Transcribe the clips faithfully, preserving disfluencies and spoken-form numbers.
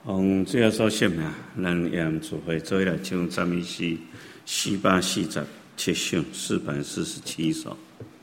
奉主耶稣圣名，咱严主会做来唱赞美诗四百四十七首，四百四十七首。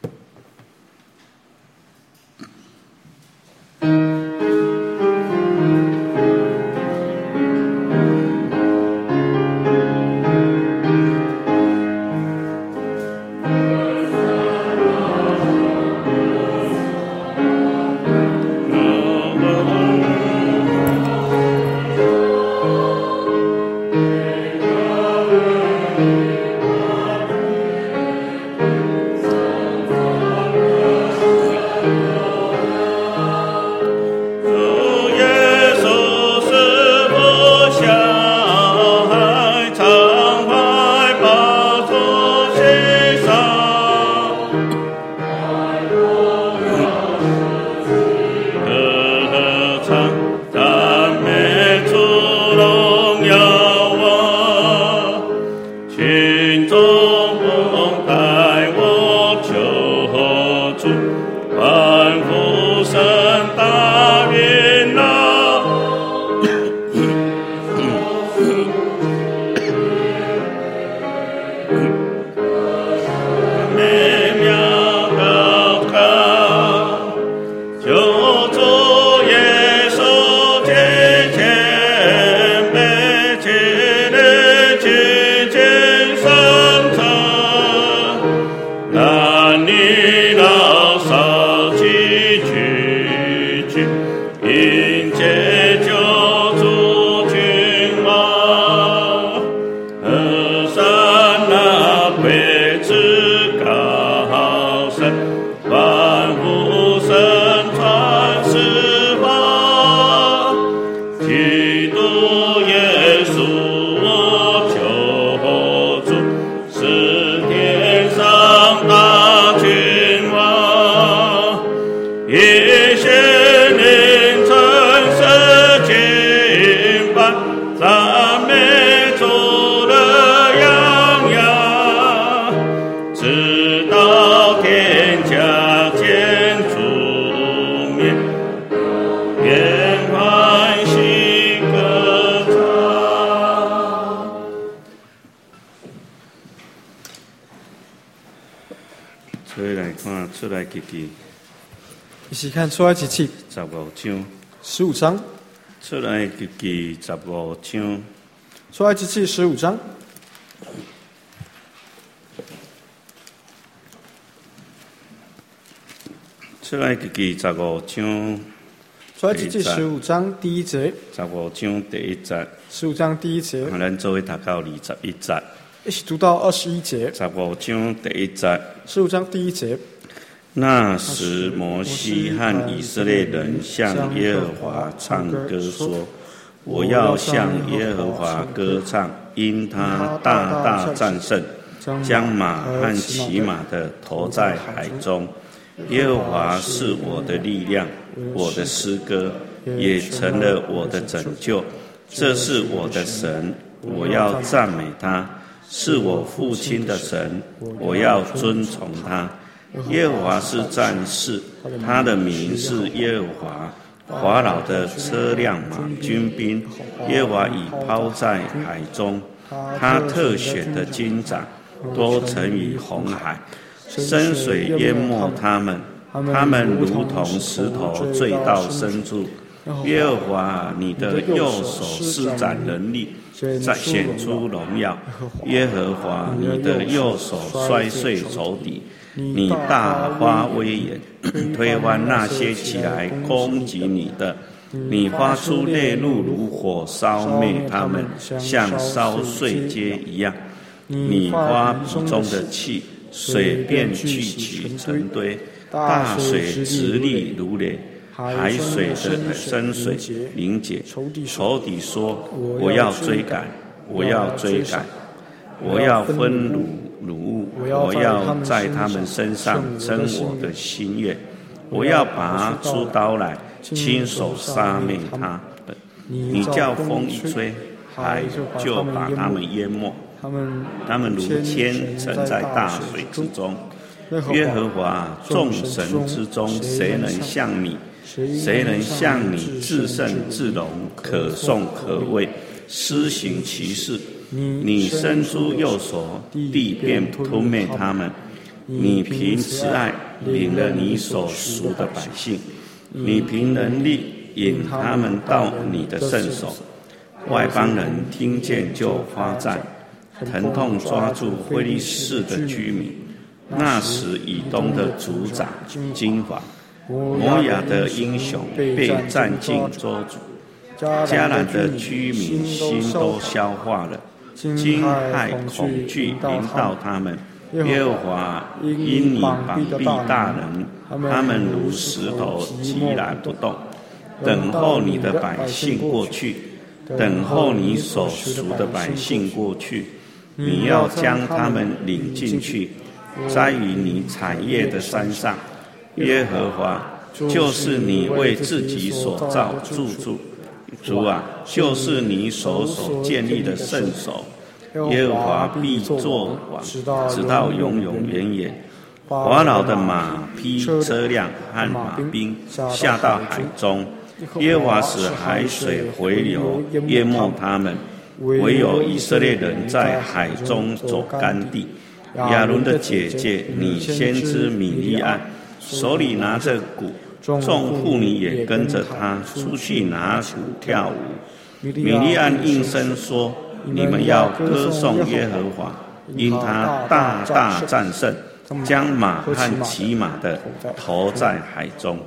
一起看出埃及记十五章， 十五章。 出埃及记十五章， 出埃及记十五章。 出埃及记十五章， 出埃及记十五章第一节。 十五章第一节。 十五章第一节。 咱做伙读到二十一节。 一起读到二十一节。 十五章第一节。 十五章第一节。 那时，摩西和以色列人向耶和华唱歌说：“我要向耶和华歌唱，因他大大战胜，将马和骑马的投在海中。耶和华是我的力量，我的诗歌，也成了我的拯救。这是我的神，我要赞美他；是我父亲的神，我要尊崇他。耶和华是战士，他的名是耶和华。法老的车辆马军兵，耶和华已抛在海中。他特选的金长都沉于红海，深水淹没他们，他们如同石头坠到深处。耶和华，你的右手施展能力，再显出荣耀。耶和华，你的右手摔碎仇敌。你大发威严，推翻那些起来攻击你的。你发出烈怒如火，烧灭他们，像烧碎秸一样。你发鼻中的气，水便聚集成堆，大水直立如垒，海水的深水凝结。仇敌说：“我要追赶，我要追赶，我要分掳掳物，我要在他们身上生我的心愿，我要拔出刀来，亲手杀灭他们。你叫风一吹，海就把他们淹没，他们如铅沉在大水之中。耶和华，众神之中，谁能像你？ 谁能像你至圣至荣，可颂可畏，施行其事？你伸出右手，地便吞灭他们。你凭慈爱领了你所赎的百姓，你凭能力引他们到你的圣所。外邦人听见就发战，疼痛抓住非利士的居民。那时以东的族长惊惶，摩亚的英雄被战尽捉住，迦南的居民心都消化了，惊骇恐惧临到他们。耶和华因你膀臂大能，他们如石头寂然不动，等候你的百姓过去，等候你所赎的百姓过去。你要将他们领进去，栽于你产业的山上。耶和华就是你为自己所造住处，主啊，就是你手所建立的圣所。耶和华必作王，直到永永远远。法老的马匹车辆和马兵下到海中，耶和华使海水回流，淹没他们。唯有以色列人在海中走干地。亚伦的姐姐，你先知米利暗，手里拿着鼓，众妇女也跟着他出去拿鼓跳舞。米利暗应声说：你们要歌颂耶和华，因他大大战胜，将马和骑马的投在海中。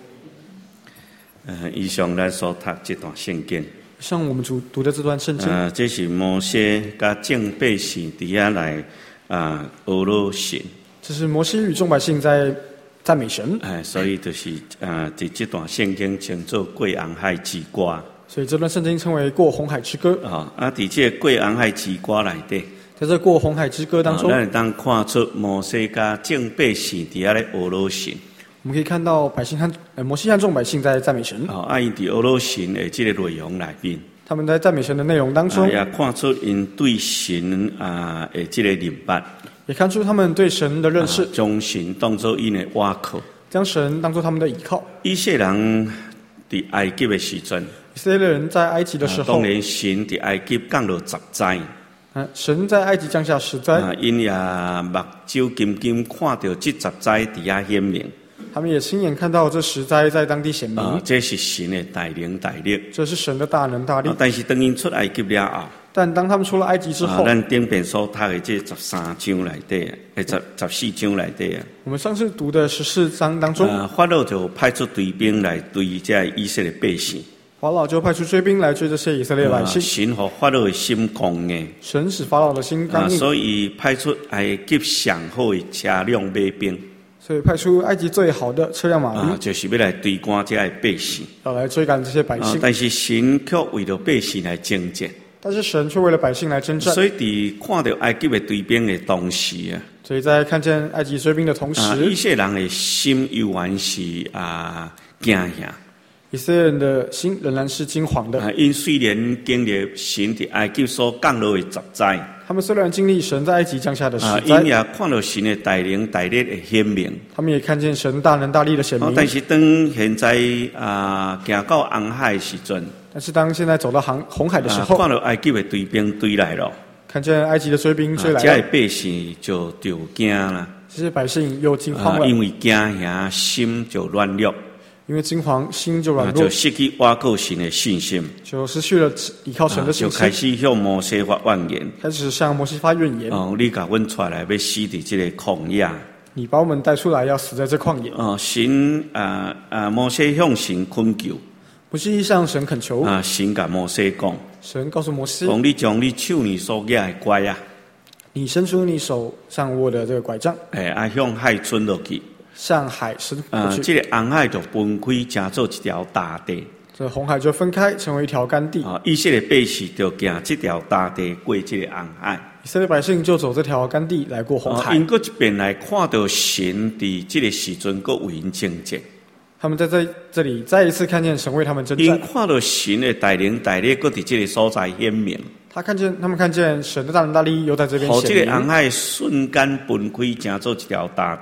呃，以上来所读这段圣经。 像我们读读的这段圣经， 呃，这是摩西甲众百姓底下来啊俄罗神。 这是摩西与众百姓在赞美神。 哎，所以就是啊，在这段圣经称作过红海之歌。 所以这段圣经称为过红海之歌。 啊，啊，在这过红海之歌内底， 在这过红海之歌当中， 咱当看出摩西甲众百姓底下咧俄罗神。 我们可以看到百姓和呃摩西和众百姓在赞美神。 哦，啊，因伫俄罗神的这个内容内面， 他们在赞美神的内容当中， 啊、也看出因对神啊的这个认识， 也看出他们对神的认识， 将、啊、神当作因的倚靠， 将神当作他们的倚靠。 以色列人伫埃及的时阵， 以色列人在埃及的时候， 啊、当然神伫埃及降落十灾。 啊，神在埃及降下十灾， 啊，因也目睭金金看到这十灾伫遐显明。 他们也亲眼看到这十灾在当地显明、 啊，这是神的带领带领， 这是神的大能大力。 啊、但是当因出埃及了后， 但当他们出了埃及之后， 啊、咱顶边所读的这十三章内底，诶，十十四章内底啊， 我们上次读的十四章当中， 啊，法老就派出追兵来追这以色列百姓。 法老就派出追兵来追这些以色列百姓。 啊、神和法老的心刚硬， 神使法老的心刚硬， 啊、所以派出埃及上好的车辆马兵。 所以派出埃及最好的车辆马兵， 啊，就是要来追赶这些百姓， 要来追赶这些百姓。 啊、但是神却为了百姓来征战， 但是神却为了百姓来征战。 所以伫看到埃及的追兵的同时啊， 所以在看见埃及追兵的同时， 啊、以色列人的心依然是啊惊吓。 以色列人的心仍然是惊惶的。 啊，因虽然经历神伫埃及所降落的十灾， 他们虽然经历神在埃及降下的十灾， 啊，因也看到神的带领带领的显明， 他们也看见神大能大力的显明。 啊、但是当现在啊行到红海的时阵， 但是当现在走到红红海的时候， 啊、看到埃及的追兵追来了， 看见埃及的追兵追来了， 这些百姓就就惊了， 这些百姓又惊慌了， 啊、因为惊吓心就乱了。 因为惊惶，心就软弱， 就失去倚靠神的信心， 就失去了依靠神的信心， 就开始向摩西发怨言， 开始向摩西发怨言。 哦，你把阮带来要死伫这个旷野， 你把我们带出来要死在这旷野。 哦，神啊啊，摩西向神恳求， 摩西向神恳求， 啊，神甲摩西讲， 神告诉摩西， 讲你将你手里所拿的拐啊， 你伸出你手上握的这个拐杖， 哎，啊，向海伸落去。 向海伸过去， 啊，这个红海就分开，成做一条大地。 这红海就分开，成为一条干地。 啊，以色列百姓就行这条大地过这个红海。 以色列百姓就走这条干地来过红海。 因过一边来看到神伫这个时阵，搁为因征战。 他们在这这里再一次看见神为他们征战。 因看到神的带领带领，搁伫这个所在显明。 他看见，他们看见神的大能大力又在这边显明。 好，这个红海瞬间分开，成做一条大地。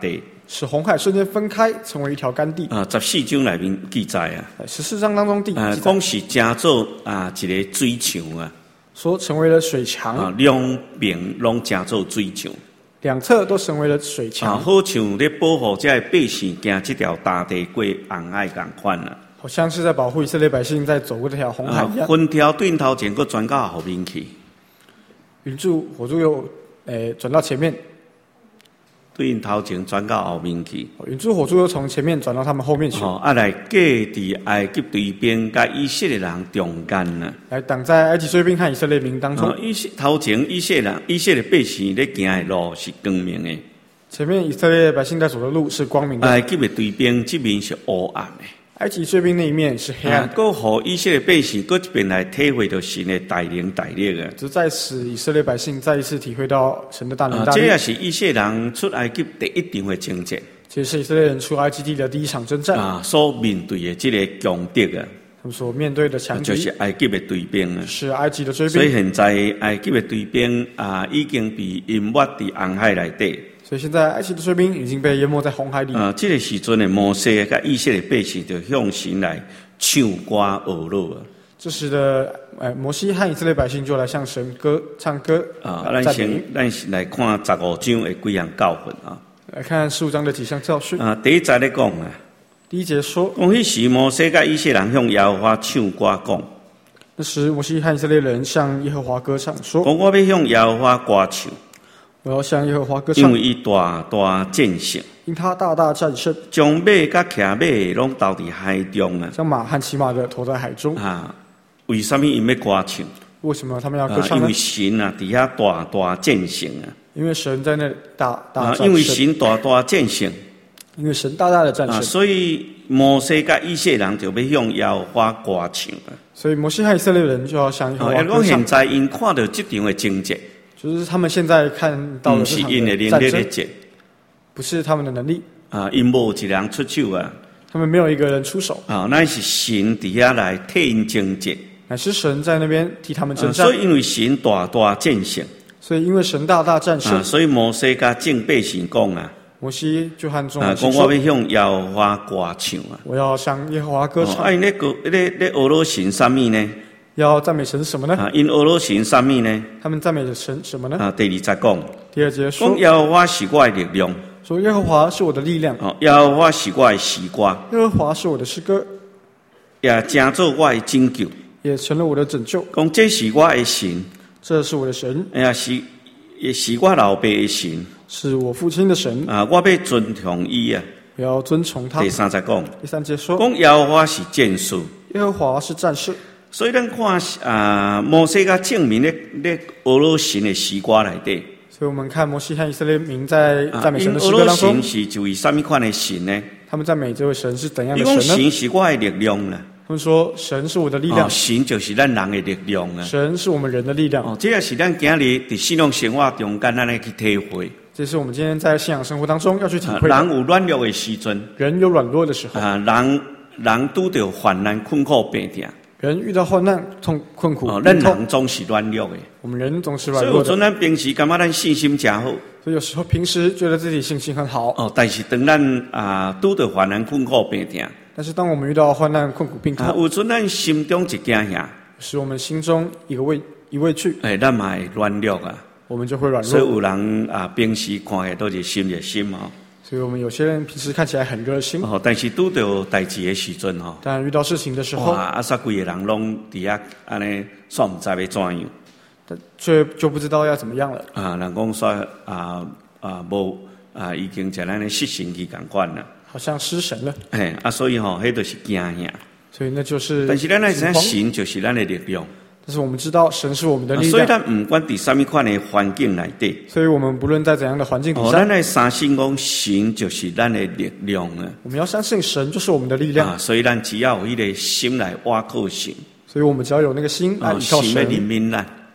使红海瞬间分开，成为一条干地。 啊，十四章内面记载啊， 十四章当中第啊，讲是成做啊一个水墙啊， 说成为了水墙啊，两边拢成做水墙， 两侧都成为了水墙， 啊，好像咧保护这百姓行这条大地过红海共款啊。 好像是在保护以色列百姓在走过这条红海一样。 分条对头前，佫转到后面去。 云柱火柱又诶转到前面， 对头前转到后面去。 云柱火柱又从前面转到他们后面去。 哦，啊来隔伫埃及队兵甲以色列人中间呐， 来挡在埃及追兵和以色列民当中。 哦，以色头前以色列人、以色列百姓咧行的路是光明的。 前面以色列百姓在走的路是光明的。 埃及的队兵这边是黑暗的。 埃及追兵那一面是黑暗， 搁互以色列百姓搁一边来体会到神的大能大力啊！ 只在使以色列百姓再一次体会到神的大能大力。 这也是以色列人出埃及第一场的征战。 这是以色列人出埃及地的第一场征战啊，所面对的这个强敌啊， 他们所面对的强敌就是埃及的队兵啊， 是埃及的追兵。 所以现在埃及的队兵啊，已经被淹没伫红海内底。 所以现在埃及的追兵已经被淹没在红海里。 啊，这个时阵的摩西甲以色列百姓就向神来唱歌学乐啊。 这时的呃摩西和以色列百姓就来向神歌唱歌啊。咱先咱来看十五章的几样教训啊。 来看十五章的几项教训啊。第一节咧讲啊， 第一节说， 讲迄时摩西甲以色列人向耶和华唱歌讲。 那时摩西和以色列人向耶和华歌唱说， 讲我要向耶和华歌唱。 我要向耶和华歌唱， 因为伊大大战胜， 因他大大战胜， 将马甲骑马的拢投伫海中啊！ 将马和骑马的投在海中啊！为什么因要歌唱？ 为什么他们要歌唱呢？ 啊、因为神啊，伫遐大大战胜啊！ 因为神在那大大战胜、 啊、因为神大大战胜， 因为神大大的战胜、 啊，所以摩西甲以色列人就要向耶和华歌唱啊！ 所以摩西和以色列人就要向耶和华歌唱。 讲现在因看到这场的征战。 就是他们现在看到的这场的战争，不是他们的能力啊，因无一人出手啊， 他们没有一个人出手啊，那是神底下来替因征战， 乃是神在那边替他们征战、 啊。所以因为神大大战胜， 所以因为神大大战胜， 啊、所以摩西甲众百姓讲啊， 摩西就和众百姓说，我要向耶和华歌唱啊， 我要向耶和华歌唱。 哎、哦，那个那那俄罗神什么呢？ 要赞美神什么呢？ 啊，因俄罗神什么呢？ 他们赞美的神什么呢？ 啊，第二节讲， 第二节说， 讲耶和华是我的力量， 说耶和华是我的力量。 哦，耶和华是我的诗歌， 耶和华是我的诗歌， 也成做我的拯救， 也成了我的拯救。 讲这是我的神， 这是我的神， 也是也是我老爸的神， 是我父亲的神。 啊，我要尊崇伊啊， 我要尊崇他。 第三节讲， 第三节说， 讲耶和华是战士， 耶和华是战士。 所以咱看啊，摩西甲证明咧咧俄罗神的诗歌内底。 所以我们看摩西和以色列民在赞美神的诗歌当中，俄罗神是就以什么款的神呢？他们赞美这位神是怎样的神呢？ 神是我的力量啦。 他们说神是我的力量， 哦、神就是咱人的力量啊。 神是我们人的力量。 哦，这也是咱今日伫信仰生活中间咱来去体会。 这是我们今天在信仰生活当中要去体会的。 啊、人有软弱的时阵， 人有软弱的时候。 啊，人人拄着患难困苦病痛。 人遇到患难、痛困苦， 哦，咱人总是软弱的。 我们人总是软弱的。 所以有阵咱平时感觉咱信心真好。 所以有时候平时觉得自己信心很好。 哦，但是当咱啊拄着患难困苦病痛， 但是当我们遇到患难、困苦、病痛， 啊，有阵咱心中一惊吓， 使我们心中一个畏一畏惧， 哎，咱嘛会软弱啊。 我们就会软弱。 所以有人啊，平时看起来都是心热心哦。 所以我们有些人平时看起来很热心， 哦，但是拄到代志的时阵哦， 但遇到事情的时候， 哇，啊，煞规个人拢伫遐安尼，煞唔知要怎样， 但却就不知道要怎么样了。 啊，人讲煞啊啊无啊，已经像咱的失神去共款啦， 好像失神了。 嘿，啊，所以吼、哦，迄就是惊吓。 所以那就是， 但是咱来知神就是咱的力量。 但是我们知道神是我们的力量， 啊、所以咱唔管伫什么款的环境内底， 所以我们不论在怎样的环境底下， 哦，咱来相信讲神就是咱的力量啊。 我们要相信神就是我们的力量， 啊、所以咱只要有迄个心来倚靠神， 所以我们只要有那个心来依靠神， 神要怜悯咱，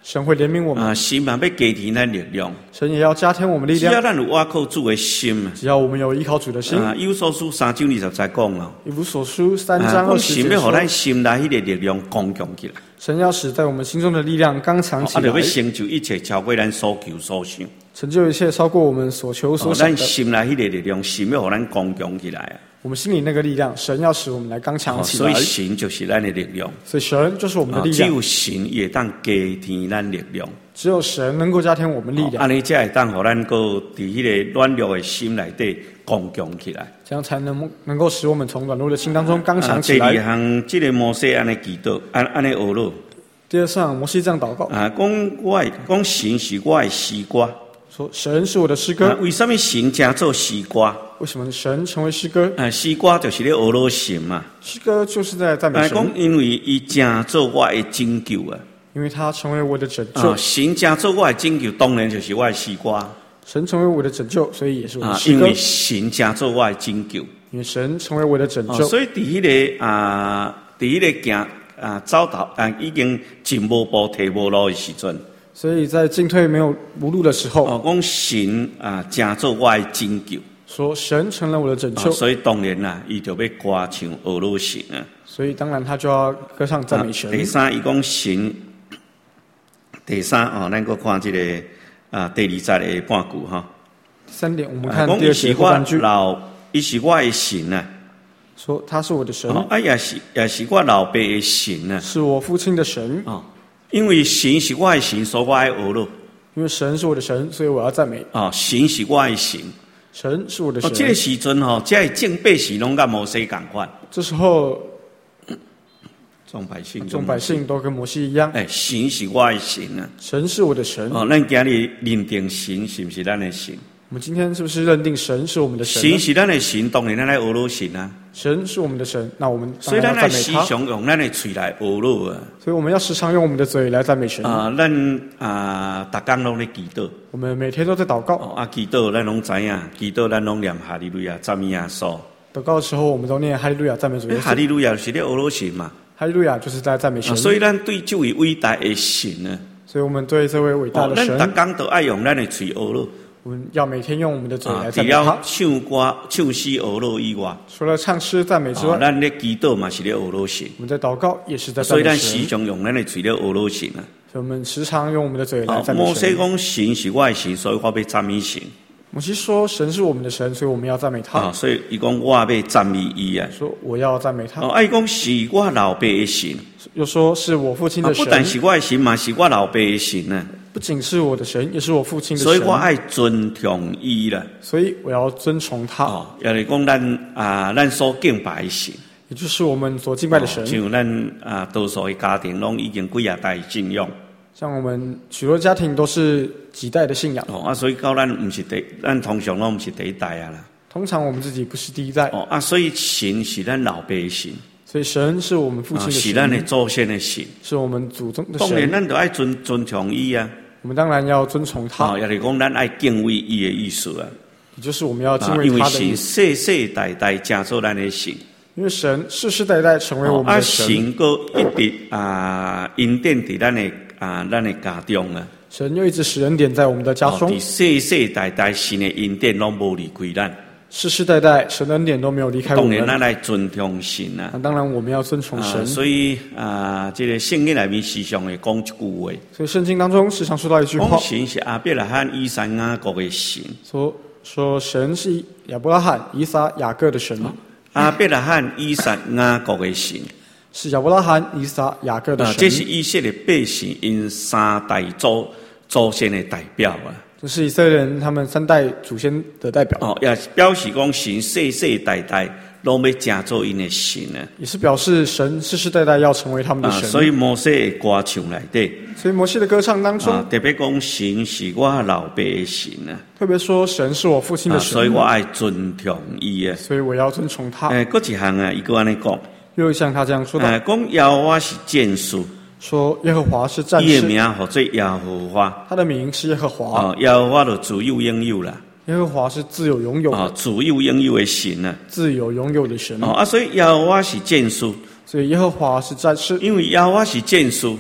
神会怜悯我们。 啊，神嘛要加添咱力量。 神也要加添我们力量。 只要咱有倚靠主的心， 只要我们有依靠主的心。 啊，以弗所书三章二十节讲咯。 以弗所书三章二十节说。 神要让咱心内迄个力量刚强起来。 神要使在我们心中的力量刚强起来。 啊，就要成就一切超过咱所求所想。 成就一切超过我们所求所想的。 咱心内迄个力量，神要让咱刚强起来啊。 我们心里那个力量，神要使我们来刚强起来。所以神就是咱的力量。 所以神就是我们的力量。 只有神也当加添咱力量。 只有神能够加添我们力量。 安尼才会当互咱个伫迄个软弱的心内底刚强起来。 这样才能能够使我们从软弱的心当中刚强起来。 第二项，这个摩西安尼祈祷，安安尼学咯。 第二项，摩西这样祷告。 啊，讲我讲神是我的诗歌。 说神是我的诗歌。 啊、为什么神成做诗歌？ 为什么神成为诗歌？ 啊，诗歌就是咧学咯神嘛。诗歌就是在赞美神。 讲因为伊成做我的拯救啊。 因为他成为我的拯救。 啊，神成做我的拯救，当然就是我的诗歌。 神成为我的拯救，所以也是我的诗歌。 啊，因为神成做我的拯救。 因为神成为我的拯救。 啊、所以伫迄、那个啊，伫迄个行啊走头啊，已经进无步退无路的时阵。 所以在进退没有无路的时候， 哦，讲神啊，成做我的拯救， 说神成了我的拯救， 哦、所以当然啦，伊就要歌唱俄罗神啊。 所以当然他就要歌唱赞美神。 啊、第三，伊讲神，第三哦，咱个看这个啊，第二节的半句哈。 第三点，我们看第二节后半句。 老，伊是我的神啊。 说他是我的神。 哦，啊也是也是我老爸的神啊。 是我父亲的神。 哦。因为神是我的神，所以我爱学咯。 因为神是我的神，所以我要赞美。 哦，神是我的神， 神是我的神。 哦，这个时阵吼，这个正百姓拢甲摩西共款。 这时候， 众百姓， 众百姓都跟摩西一样。 哎，神是我的神啊！ 神是我的神。 哦，咱今日认定神是不是咱的神？ 我们今天是不是认定神是我们的神？ 神是咱的神，当然咱来学咯神啊。 神是我们的神，那我们所以咱来时常用咱的嘴来学咯啊。 所以我们要时常用我们的嘴来赞美神啊。咱啊，逐工拢咧祈祷。 我们每天都在祷告。 哦、啊，祈祷咱拢知影，祈祷咱拢念哈利路亚，赞美耶稣。 祷告的时候，我们都念哈利路亚，赞美主耶稣。 哈利路亚是咧学咯神嘛。 哈利路亚就是在赞美神。 啊、所以咱对这位伟大的神呢， 所以我们对这位伟大的神， 哦、咱逐工都爱用咱的嘴学咯。 我们要每天用我们的嘴来赞美他。除了唱歌、唱诗、学咯以外， 除了唱诗赞美之外， 咱咧祈祷嘛是咧学咯神。 我们在祷告也是在赞美神。 所以咱时常用咱的嘴咧学咯神啊。 所以我们时常用我们的嘴来赞美神。 摩西讲神是我的神，所以我要赞美神。 摩西说神是我们的神，所以我们要赞美他。 啊，所以伊讲我要赞美伊啊。 说我要赞美他。 哦，伊讲是我老爸的神。 又说是我父亲的神。 不但是我的神嘛，是我老爸的神啊。 不仅是我的神，也是我父亲的神。 所以我爱尊重伊啦。 所以我要尊崇他。 哦，也是讲咱啊，咱所敬拜的神， 也就是我们所敬拜的神。 哦、像咱啊，多数的家庭拢已经几啊代信仰。 像我们许多家庭都是几代的信仰。 哦啊，所以到咱唔是第，咱通常拢唔是第一代啊啦。 通常我们自己不是第一代。 哦啊，所以神是咱老爸的神。 所以神是我们父亲的神。 是咱的祖先的神。 是我们祖宗的神。 当然，咱都爱尊尊重伊啊。 我们当然要尊崇他。 哦，也是讲咱爱敬畏伊的意思啊。 也就是我们要敬畏他的意思。 啊、因为神世世代代加做咱的神。 因为神世世代代成为我们的神。 啊，神个一直啊恩典伫咱的啊咱的家中啊。 神又一直使恩典在我们的家中。 哦，世世代代神的恩典拢无离开咱。 世世代代神的恩典都没有离开我们。 当然，咱来尊重神啊。 当然，我们要尊崇神。 啊、所以啊，这个圣经里面时常会讲一句话。 所以圣经当中时常说到一句话： 神是亚伯拉罕、以撒、雅各的神。 说说神是亚伯拉罕、以撒、雅各的神。 亚伯拉罕、以撒、雅各的神。 是亚伯拉罕、以撒、雅各的神。 啊，这是以色列百姓因三代祖祖先的代表啊。 这是以色列人他们三代祖先的代表。 哦，也表示讲神世世代代拢要成做因的神啊。 也是表示神世世代代要成为他们的神。 啊、所以摩西的歌唱内底， 所以摩西的歌唱当中， 啊、特别讲神是我老爸的神啊。 特别说神是我父亲的神， 啊、所以我爱尊重伊啊。 所以我要尊崇他。 诶、欸，搁一项啊，伊搁安尼讲， 又像他这样说的。 诶，讲耶和华是剑士。 说耶和华是战士， 伊的名号做耶和华， 他的名是耶和华。 哦，耶和华就自有拥有啦。 耶和华是自有拥有的， 哦，自有拥有的神啊， 自有拥有的神。 哦啊，所以耶和华是剑士， 所以耶和华是战士， 因为耶和华是剑士，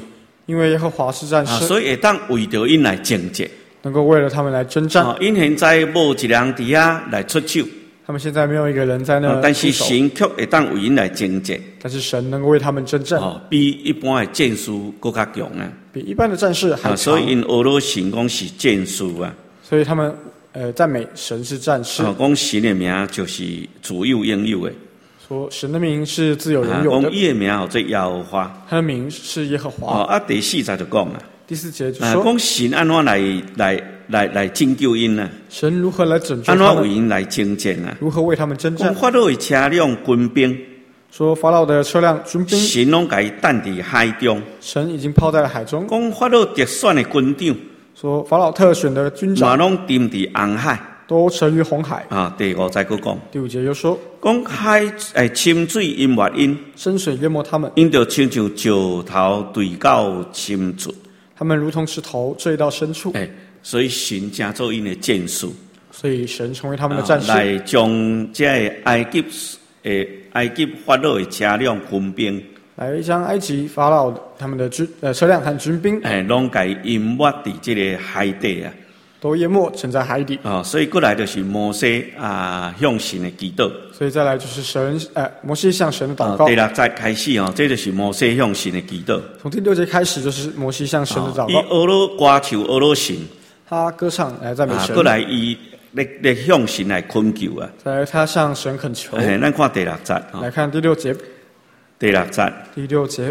因为耶和华是战士， 啊，所以会当为着因来征战， 能够为了他们来征战。 哦，因现在无一人伫遐来出手， 他们现在没有一个人在那、 哦，但是神却会当为因来征战。 但是神能够为他们征战， 哦，比一般的战士更较强啊， 比一般的战士还强。 啊，所以因俄罗神讲是战士啊， 所以他们呃赞美神是战士。 哦，讲神的名就是自有拥有的。 说神的名是自有拥有的， 讲伊的名叫做耶和华， 他的名是耶和华。 哦，啊，第四节就讲啊， 第四节就说，啊，讲神安怎来来来来拯救因呢？ 神如何来拯救他们？安怎为因来征战啊？ 如何为他们征战？ 讲法老的车辆军兵， 说法老的车辆军兵， 神拢甲伊担伫海中， 神已经抛在了海中。 讲法老特选的军长， 说法老特选的军长， 嘛拢沉伫红海。 都沉于红海啊！第五节佫讲， 第五节又说， 讲海诶，深水淹没因， 深水淹没他们， 因着亲像石头坠到深处， 他们如同石头坠到深处。 诶，所以神成做因的战士， 所以神成为他们的战士， 啊、来将这埃及诶埃及法老的车辆军兵， 来将埃及法老他们的军呃车辆和军兵， 诶，拢甲淹没伫这个海底啊。 都淹没沉在海底啊、哦，所以过来就是摩西啊向神的祈祷。 所以再来就是神，呃，摩西向神的祷告。 哦、第六节开始哦，这就是摩西向神的祈祷。 从第六节开始就是摩西向神的祷告。 伊俄罗歌唱俄罗神， 他歌唱来赞美神。 过、啊、来伊来来向神来恳求啊。 再来他向神恳求。 哎，咱看第六节。哦、 来看第六节。 第六节。 第六节。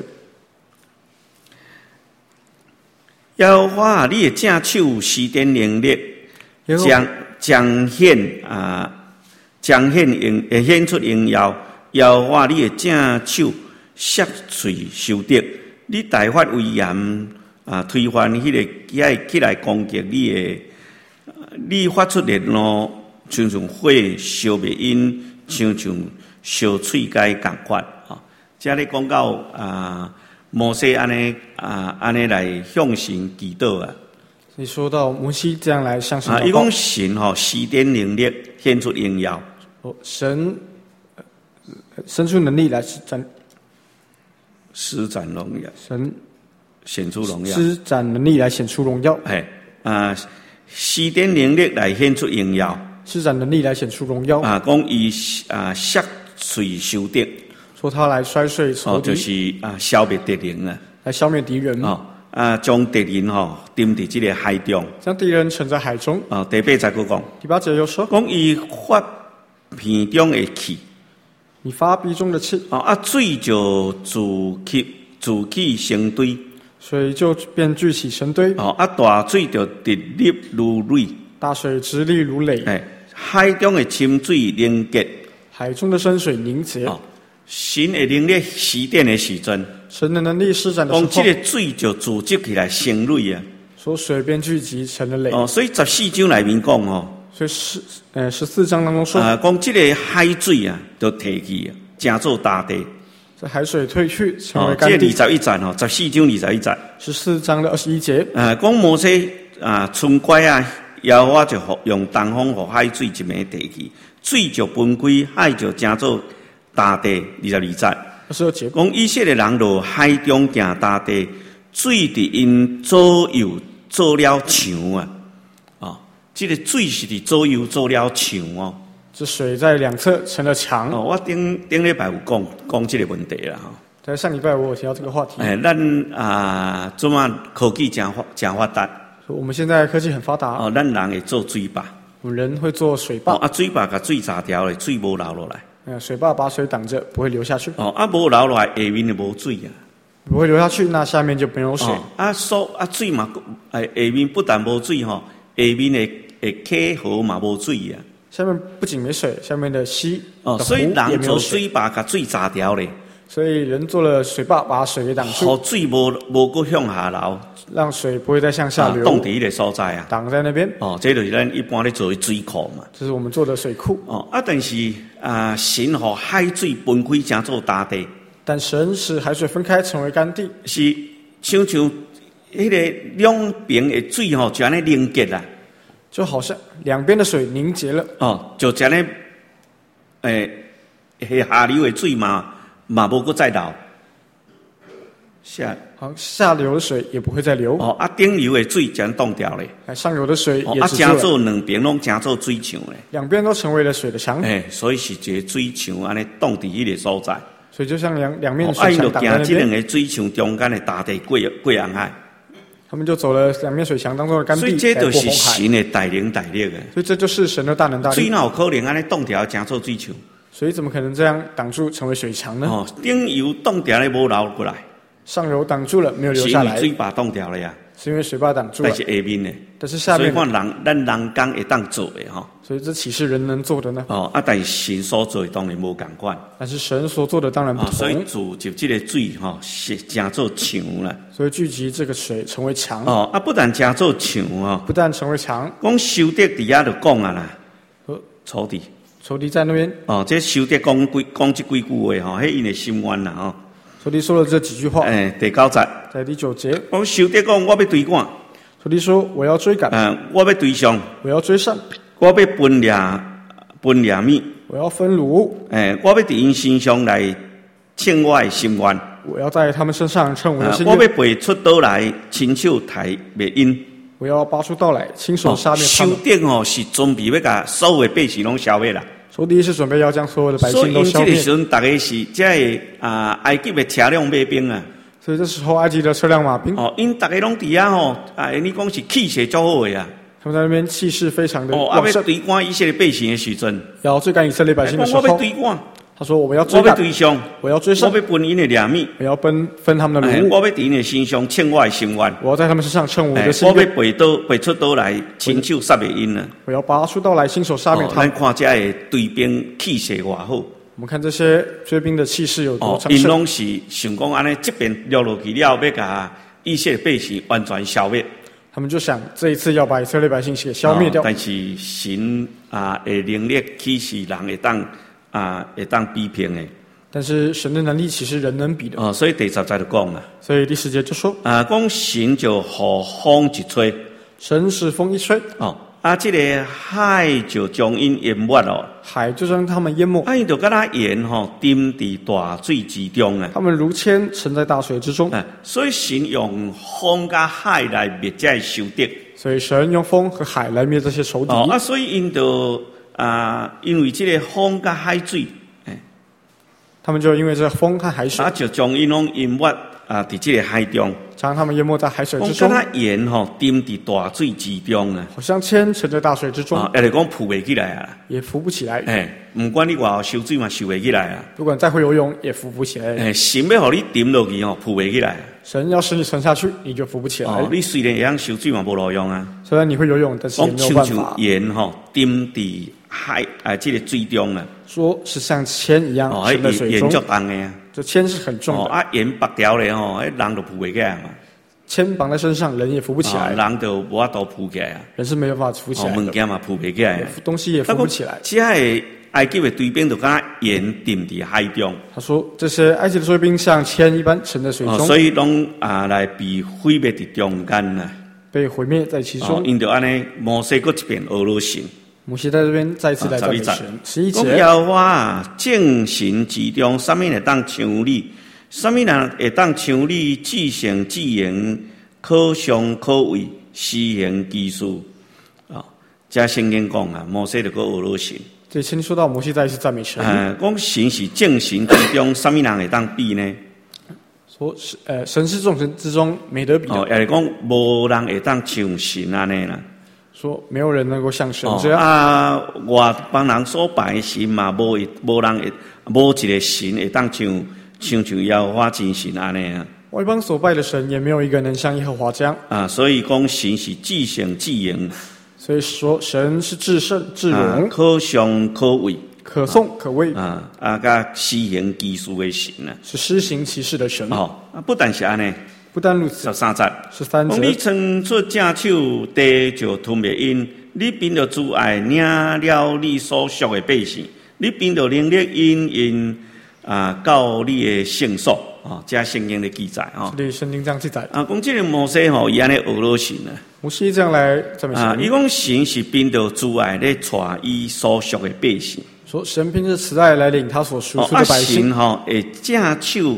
耶和华，你的正手施展能力，彰彰显啊，彰显荣，会显出荣耀。耶和华，你的正手削碎仇敌，你大发威严啊，推翻迄个起起来攻击你的，你发出烈怒，像像火烧灭因，像像烧碎解共款啊。这里讲到啊。摩西安尼啊，安尼来向神祈祷啊。 你说到摩西这样来向神祷告。 啊，伊讲神吼施展能力，显出荣耀。 哦，神伸出能力来施展， 施展荣耀。 神显出荣耀。 施展能力来显出荣耀。 哎啊，施展能力来显出荣耀。 施展能力来显出荣耀。 啊，讲伊啊削碎仇敌。 说他来摔碎仇敌， 哦，就是啊消灭敌人啊， 来消灭敌人哦啊，将敌人吼沉伫这个海中， 将敌人沉在海中。 哦，第八节佫讲， 第八节又说， 讲伊发鼻中的气， 你发鼻中的气， 哦啊，水就自起自起成堆， 水就便聚起成堆， 哦啊，大水就直立如垒， 大水直立如垒， 哎，海中的深水凝结， 海中的深水凝结。 哦神的能力施展的时阵， 神的能力施展的时候， 讲这个水就组织起来成垒啊。 说水便聚集成了垒。 哦，所以十四章内面讲哦， 所以十呃十四章当中说， 啊，讲这个海水啊，就提起啊，成做大地。 这海水退去成为干地。 哦，这二十一节哦，十四章二十一节。 十四章的二十一节。 啊，讲摩西啊，春拐啊，耶和华就用东风和海水一面提起，水就分开，海就成做大地。二十二节。 二十二节讲以色列人落海中行大地，水伫因左右做了墙啊！哦，这个水是伫左右做了墙哦。 这水在两侧成了墙。 哦，我顶顶礼拜有讲讲这个问题啦。 在上礼拜我有提到这个话题。 哎，咱啊，怎么科技真发真发达？ 我们现在科技很发达。 哦，咱人会做水坝。 我们人会做水坝。 哦，啊，水坝甲水炸掉咧，水无流落来。 呃，水坝把水挡着，不会流下去。 哦，啊，无流落来，下面就无水啊。 不会流下去，那下面就没有水。 哦、啊，所啊水嘛，哎，下面不但无水吼，下面的的溪河嘛无水啊。 下面不仅没水，下面的溪哦，所以人做水坝甲水炸掉咧。 所以人做了水坝，把水给挡住， 好水无无搁向下流， 让水不会再向下流， 挡伫迄个所在啊， 挡在那边。 哦，这就是咱一般咧做的水库嘛。 这是我们做的水库。 哦，啊，但是啊，神和海水分开成做大地， 但神使海水分开成为干地， 是像像迄个两边的水吼，就安尼凝结啦， 就好像两边的水凝结了。 哦，就这样诶，下流的水嘛。嘛无搁再流，下好，下流的水也不会再流。 哦，啊，顶流的水全冻掉咧。 哎，上游的水也啊， 止住了。 加做两边拢加做水墙咧。 两边都成为了水的墙。 哎，所以是一个水墙安尼冻伫迄个所在。 所以就像两两面的水墙挡在那边。哦， 啊，因就行这两个水墙中间的大地过过红海。 他们就走了两面水墙当中的干地， 所以这就是神的大能大力的。 所以这就是神的大能大力。 水哪有可能安尼冻掉加做水墙？ 所以怎么可能这样挡住成为水墙呢？ 哦，顶游冻掉咧无流过来。 上游挡住了，没有流下来。 是因为水坝冻掉了呀。 是因为水坝挡住了。 但是下面呢？ 但是下面。 所以看人，咱人工会当做的哈。 所以这岂是人能做的呢？ 哦，啊，但是神所做的当然无共款。 但是神所做的当然不同。 所以聚集这个水哈，是加做墙了。 所以聚集这个水成为墙。 哦，啊，不但加做墙哦， 不但成为墙。 讲修德底下就讲啊啦，仇敌。 仇敌在那边。 哦，这修德讲几讲这几句话吼，迄因的心愿啦吼。 仇敌说了这几句话。 哎，第九节。 在第九节。 讲修德讲，我要追赶。 仇敌说：“我要追赶。” 嗯，我要追上。 我要追上。 我要分掠分掠米。 我要分掳。 哎，我要伫因身上来称我的心愿。 我要在他们身上称我的心愿。 我要拔出刀来，亲手抬灭因。 我要拔出刀来，亲手杀灭他们。 修德哦，是准备要把所有的百姓拢消灭啦。 仇敌是准备要将所有的百姓都消灭。 所以因这个时阵，大家是这啊埃及的车辆马兵啊。 所以这时候埃及的车辆马兵。 哦，因大家拢伫遐吼，啊，你讲是气势足好的啊。 他们在那边气势非常的旺盛。 哦，啊，要追赶以色列百姓的时阵， 要追赶以色列百姓的时候， 我要追赶。 他说：“我们要追赶， 我要追上， 我要追上， 我要分因的粮米， 我要分分他们的掳物， 我要伫因的身上称我的心愿， 我要在他们身上称我的心愿， 我要拔刀拔出刀来，亲手杀灭因啊！ 我要拔出刀来，亲手杀灭他们。 咱看这的追兵气势偌好。” 我们看这些追兵的气势有多昌盛。 因拢是想讲安尼，这边落落去了，要把以色列百姓完全消灭。 他们就想这一次要把以色列百姓给消灭掉。 哦、但是神啊的能力岂是人会当啊会当比拼的？ 但是神的能力岂是人能比的？ 哦，所以第十节就讲啦。 所以第十节就说啊，讲神就和风一吹， 神使风一吹。 哦。啊，这个海就将因淹没了， 海就将他们淹没。 啊，因就跟他盐吼浸伫大水之中啊。 他们如铅沉在大水之中。 啊，所以神用风甲海来灭这仇敌。 所以神用风和海来灭这些仇敌。 哦，啊，所以因就啊，因为这个风甲海水，哎， 他们就因为这风和海水， 啊，就将因拢淹没啊，伫这个海中。 将他们淹没在海水之中。 讲他盐吼浸伫大水之中啊， 好像铅沉在大水之中。 啊，也是讲浮袂起来啊， 也浮不起来。 哎，唔管你偌游水嘛，游袂起来啊。 不管再会游泳，也浮不起来。 哎，神要互你沉落去吼，浮袂起来。 神要使你沉下去，你就浮不起来。 哦，你虽然会晓游水嘛，无路用啊。 虽然你会游泳，但是也没有办法。 像像盐吼浸伫海啊，这个水中啊。 说是像铅一样沉在水中。 盐足重的啊。 这铅是很重的。 哦，啊，盐拔掉咧吼，人就浮袂起来嘛。 铅绑在身上，人也浮不起来。 哦、人就无法度浮起来啊。 人是没有办法浮起来的。 物件嘛浮袂起来。 东西也浮不起来。 这个埃及的追兵就敢盐浸伫海中。 他说这些埃及的追兵像铅一般沉在水中。 哦、所以拢啊来被毁灭伫中间呐。 被毁灭在其中。 哦，因着安尼，摩西搁一遍俄罗神。 摩西在这边再次来赞美神。十一节。 讲耶和华正神之中，什么会当像你？什么人会当像你至诚至言，可上可畏，施行奇事？啊、哦，这圣经讲啊，摩西就搁俄罗神。 这先说到摩西再一次赞美神。 呃，讲神是正神之中，什么人会当比呢？ 说是呃，神是众神之中没得比的。 哦，也是讲无人会当像神安尼啦。 说没有人能够像神这样。 哦、啊，外邦人所拜的神嘛，无无人会无一个神会当像像像耶和华真神安尼啊。 外邦所拜的神也没有一个能像耶和华这样。 啊，所以讲神是至圣至荣。 所以说神是至圣至荣、啊， 可上可畏， 可颂可畏啊啊！甲施行奇事的神啊， 是施行奇事的神。 哦，啊，不但是安尼， 不但如此， 十三节， 十三节。 你伸出正手，地就吞灭因；你凭着主爱领了你所属的百姓，你凭着能力因因啊到你的圣所。哦，这圣经的记载啊， 这里圣经这样记载啊，讲这个摩西吼，伊安尼俄罗神啊， 摩西这样来赞美神啊，伊讲神是凭着主爱咧带伊所属的百姓， 说神凭着慈爱来领他所属的百姓。 哦，啊，神吼会正手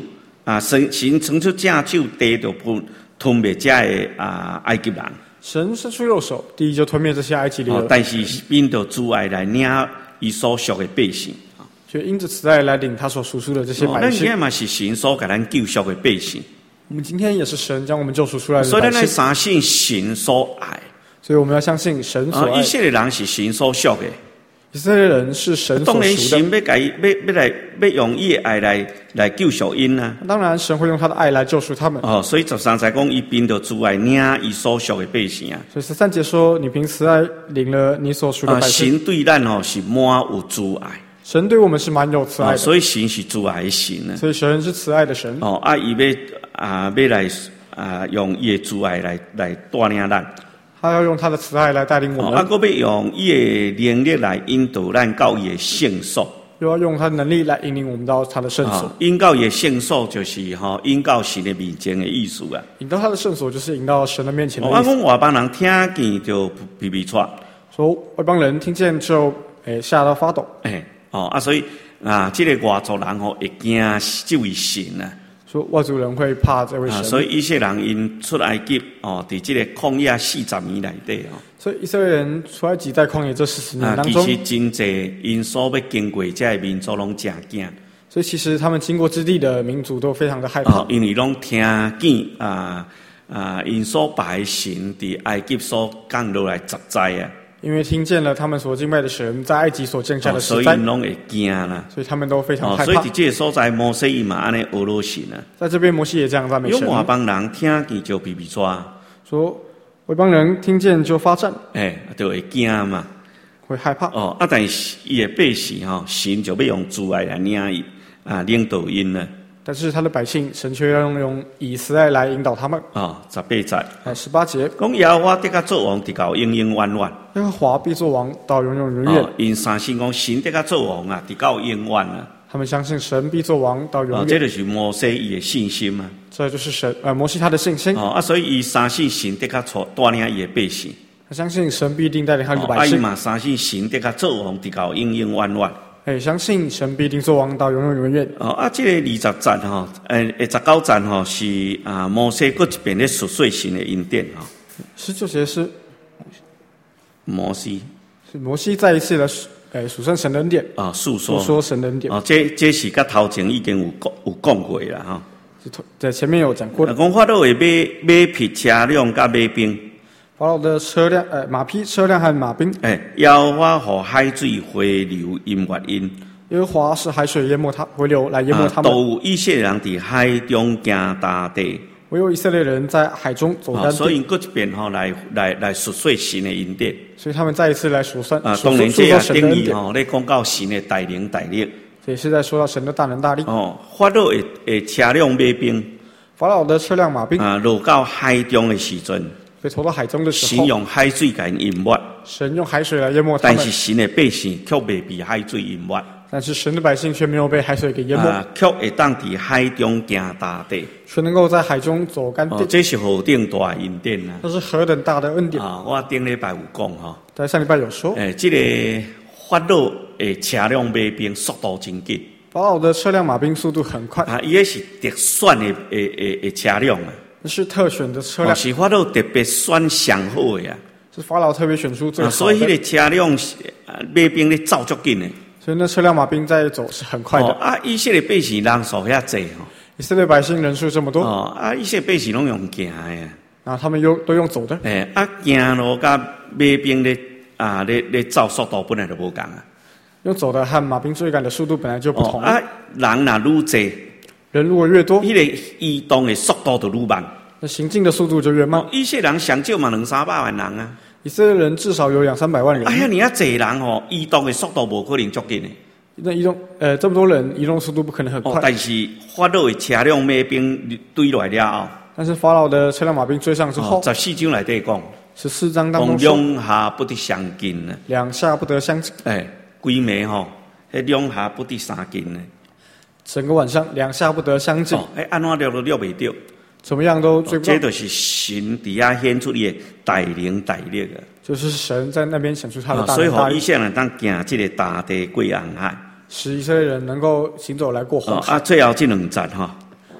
啊，神神伸出正手，地就吞吞灭这个啊埃及人。 神伸出右手，第一就吞灭这些埃及人。 哦，但是因着主爱来领伊所属的百姓。 就因着慈爱来领他所属出的这些百姓。 咱今日嘛是神所给咱救赎的百姓。 我们今天也是神将我们救赎出来的百姓。 所以咱来相信神所爱。 所以我们要相信神所爱。 啊，以色列人是神所属的。 以色列人是神所属的。 当然，神要改，要要来，要用伊的爱来来救赎因啊。 当然，神会用他的爱来救赎他们。 哦，所以十三才讲，伊凭着主爱领伊所属的百姓啊。 所以十三节说，你凭慈爱领了你所属的百姓。 啊，神对咱哦是满有主爱。 神对我们是蛮有慈爱的。 哦，所以神是主爱的神啊。 所以神是慈爱的神。 哦，啊，伊要啊要来啊用伊的主爱来来带领咱。 他要用他的慈爱来带领我们， 啊，搁要用伊的能力来引导咱到伊的圣所， 又要用他的能力来引领我们到他的圣所。 引到伊的圣所就是吼，引到神的面前的意思啊。 引到他的圣所就是引到神的面前的意思。 我讲外邦人听见就皮皮喘， 说外邦人听见就诶吓到发抖。 诶，哦啊，所以啊，这个外族人吼会惊这位神啊。 说外族人会怕这位神， 啊、所以以色列人因出埃及哦，伫这个旷野四十年内底哦， 所以以色列人出埃及在旷野这四十年当中， 啊、其实真济因所要经过这个民族拢真惊。 所以其实他们经过之地的民族都非常的害怕， 哦、因为拢听见啊啊因所拜神伫埃及所降落来十灾啊。 因为听见了他们所敬拜的神在埃及所降下的十灾， 哦、所以拢会惊啦。 所以他们都非常害怕。 哦、所以伫这个所在，摩西伊嘛安尼阿罗神啊。 在这边，摩西也这样赞美神。 有外邦人听见就皮皮抓， 说外邦人听见就发战， 哎，就会惊嘛， 会害怕。 哦，啊，但是伊的百姓吼，神就要用主爱来领伊啊，领导因呢。 但是他的百姓，神却要用以慈爱来引导他们。 哦，十八节， 哎，十八节， 讲耶和华得甲做王，直到永永远远。 耶和华必做王，到永永远远。 哦，因相信讲神得甲做王啊，直到永远啊。 他们相信神必做王到永远。 哦，这就是摩西伊的信心啊。 这就是神呃摩西他的信心。 哦啊，所以伊相信神得甲带带领伊的百姓。 他相信神必定带领他的百姓。 哦，啊，伊嘛相信神得甲做王，直到永永远远。 哎，相信神必定做王到永永远远。 哦啊，这个二十节吼，诶，十九节吼是啊，摩西搁一遍咧述说神的恩典吼。 十九节是摩西， 是摩西再一次的诶数算神的恩典啊，述说说神的恩典。 哦，这这是甲头前已经有讲有讲过啦吼。 在前面有讲过的。 讲法老会马马匹车辆甲马兵。 法老的车辆，呃，马匹、车辆和马兵。 哎，耶和华和海水回流淹没因。 耶和华是海水淹没他，回流来淹没他们。 都有以色列人伫海中行大地。 唯有以色列人在海中走干地。 所以搁一遍吼来来来述说神的恩典。 所以他们再一次来数算。 啊，当然这也等于吼咧讲到神的大能大力。 也是在说到神的大能大力。 哦，法老的的车辆马兵。 法老的车辆马兵。 啊，落到海中的时阵。 被投到海中的时候， 神用海水给淹没。 神用海水来淹没他们。 但是神的百姓却未被海水淹没。 但是神的百姓却没有被海水给淹没。 啊，却会当伫海中行大地。 却能够在海中走干地。 哦，这是何等大恩典啊！ 这是何等大的恩典啊！我顶礼拜有讲吼。 在上礼拜有说。 诶，这个法老的车辆马兵速度真紧。 法老的车辆马兵速度很快。 啊，伊个是特选的诶诶诶车辆啊。 是特选的车辆， 是法老特别选上好的啊！ 是法老特别选出最好的。 啊、所以迄个车辆马兵咧走足紧的。 所以那车辆马兵在走是很快的。 哦、啊，以色列百姓人数遐济吼。 以色列百姓人数这么多。 哦，啊，以色列百姓拢用行的啊。 然后他们又都用走的。 诶、欸，啊，行路甲马兵咧啊咧咧走速度本来就无共啊。 用走的和马兵追赶的速度本来就不同。 哦、啊，人若愈济。 人如果越多， 迄个移动的速度就愈慢， 那行进的速度就越慢。 以色列人上少嘛两三百万人啊， 以色列人至少有两三百万人。 哎呀，你啊济人哦，移动的速度无可能足紧的。 那移动呃这么多人，移动速度不可能很快。 哦、但是法老的车辆马兵追来了后， 但是法老的车辆马兵追上之后， 十四章内底讲， 十四章当中说，两下不得相近呢， 两下不得相近。 哎，规暝吼，迄两下不得相近呢。 整个晚上两下不得相近， 哎，安怎了都了袂着， 怎么样都追不到。 这就是神伫遐显出伊的大能大力啊！ 就是神在那边显出他的大能大力。 所以吼，以色列人当行这个大地过红海， 使以色列人能够行走来过红海。 啊，最后这两节哈，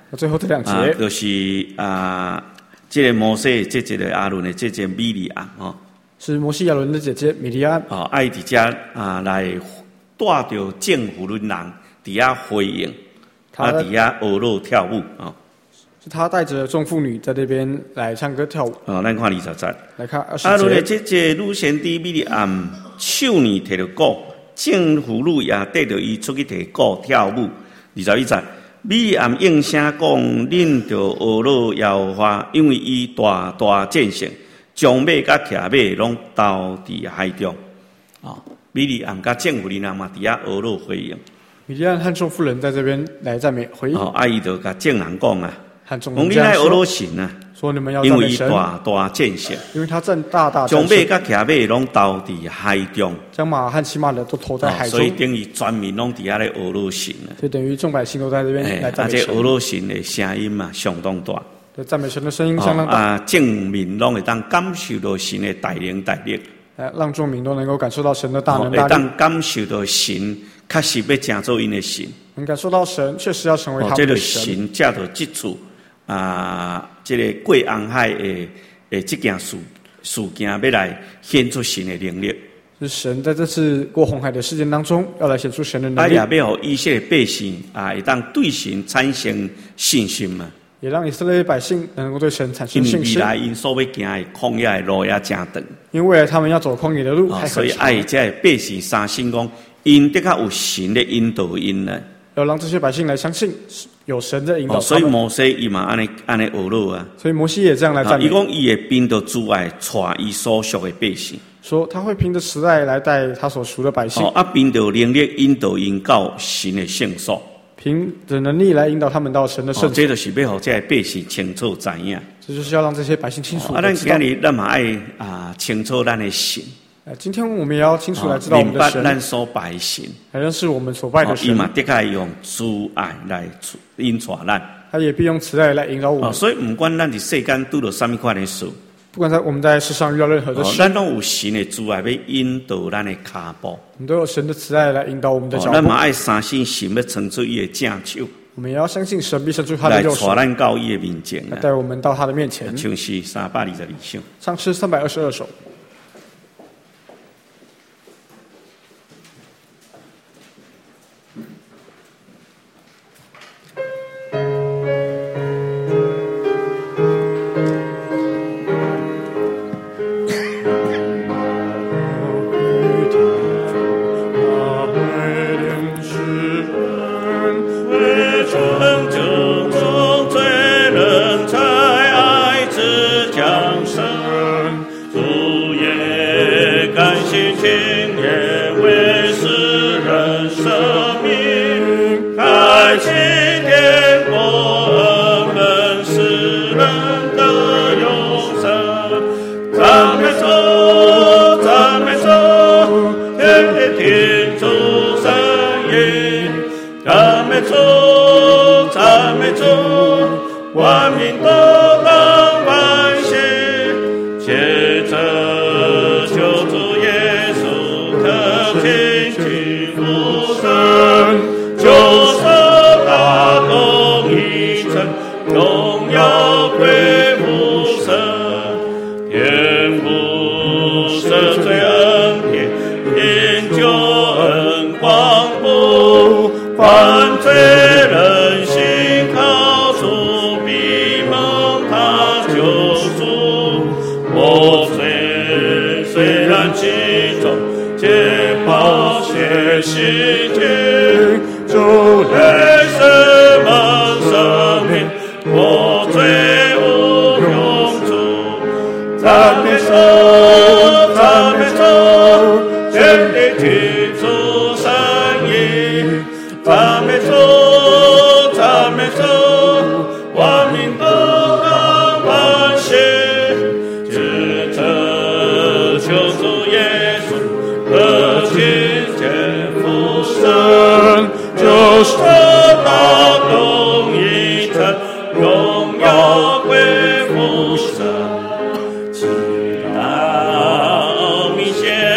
最后这两节， 啊，就是啊，这个摩西这一个阿伦的这个米利暗哦， 是摩西亚伦的姐姐米利安哦，爱伫遮啊来带着政府的人伫遐回应，啊伫遐学乐跳舞啊。 是他带着众妇女在这边来唱歌跳舞。 哦，咱看二十节。 来看二十节。 啊，如咧这这女先知米利暗手呢摕着鼓，政府女也缀着伊出去摕鼓跳舞。二十一节。米利暗应声讲：恁着学乐耶和华，因为伊大大战胜，将马甲骑马拢投伫海中。哦，米利暗甲政府人人嘛伫遐学乐回应。 米利暗和众妇人在这边来赞美回应。 哦，啊，伊就甲众人讲啊， 讲你来学乐神啊， 说你们要因为伊大大战胜， 因为他正大大将马甲骑马拢投伫海中， 将马和骑马的都投在海中， 所以等于全民拢伫遐咧学乐神啊。 所以等于众百姓都在这边来赞美神。 而且学乐神的声音嘛相当大， 对，赞美神的声音相当大。 啊，众民拢会当感受到神的带领带领， 哎，让众民都能够感受到神的大能大力， 会当感受到神确实要成做因的神， 能感受到神确实要成为他们的神。 这个神借着这次啊，这个过红海的的这件事事件，要来显出神的能力。 是神在这次过红海的事件当中，要来显出神的能力。 啊，也要让以色列百姓啊，会当对神产生信心嘛。 也让以色列百姓能够对神产生信心。 因为未来因所要行的旷野的路也真长， 因为未来他们要走旷野的路还很长， 所以爱这百姓相信讲，因的确有神的引导因呢。 要让这些百姓来相信有神在引导他们。 所以摩西伊嘛安尼安尼学乐啊。 所以摩西也这样来赞美。 伊讲伊会凭着主爱带伊所属的百姓。 说他会凭着慈爱来带他所属的百姓。 哦，啊，凭着能力引导因到神的圣所。 凭着能力来引导他们到神的圣所。 哦，这就是要让这百姓清楚知影。 这就是要让这些百姓清楚。 啊，咱今日咱嘛爱啊清楚咱的神。 今天我们也要清楚来知道我们的神， 明白咱所拜的神， 来认识我们所拜的神。 伊嘛的确用慈爱来引带咱， 他也必用慈爱来引导我们。 所以不管咱伫世间拄到什么款的事， 不管在我们在世上遇到任何的事， 咱拢有神的慈爱要引导咱的脚步。 我们都有神的慈爱来引导我们的脚步。 咱嘛爱相信神要伸出伊的正手， 我们也要相信神必伸出他的右手， 来带咱到伊的面前， 来带我们到他的面前。 唱诗三百二十二首， 唱诗三百二十二首。 荣耀归父神，直到明显。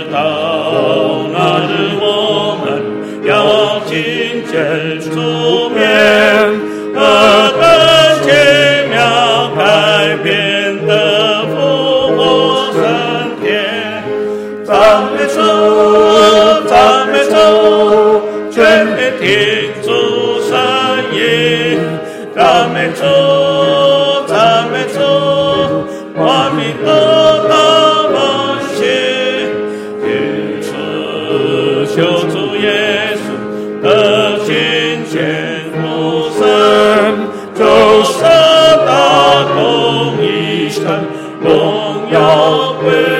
到那日，我们要亲见主面，何等奇妙改变的复活升天！赞美主，赞美主，全面听主声音，赞美主，赞美主，万民得到安息。因此，求主耶稣的亲见复生，就生大同一生，荣耀归